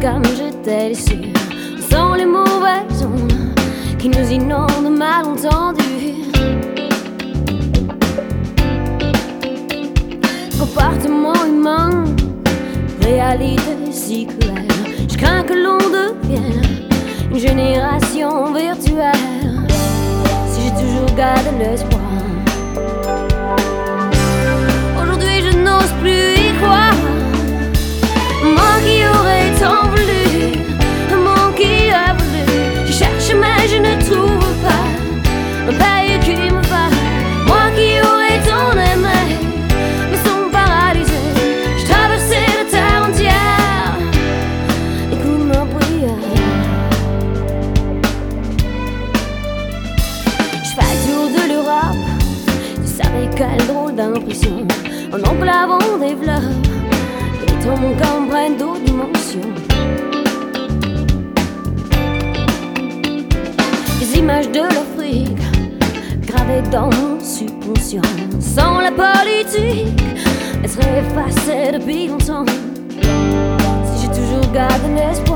comme j'étais déçue. Sans les mauvaises ondes qui nous inondent, malentendus. Comportement humain, réalité si cruelle. Je crains que l'on devienne une génération virtuelle. Si j'ai toujours gardé l'espoir, aujourd'hui je n'ose plus y croire. Moi qui aurais tant voulu, moi qui a voulu. Je cherche mais je ne trouve pas un pays qui me va. Moi qui aurais tant aimé, me sont paralysé. Je traversais la terre entière, écoute ma prière. Je fais le tour de l'Europe, tu savais quelle drôle d'impression. Un oncle avant des fleurs, et ton corps prenne d'autres dimensions. Les images de l'Afrique gravées dans mon subconscient. Sans la politique, elles seraient effacées depuis longtemps. Si j'ai toujours gardé l'espoir,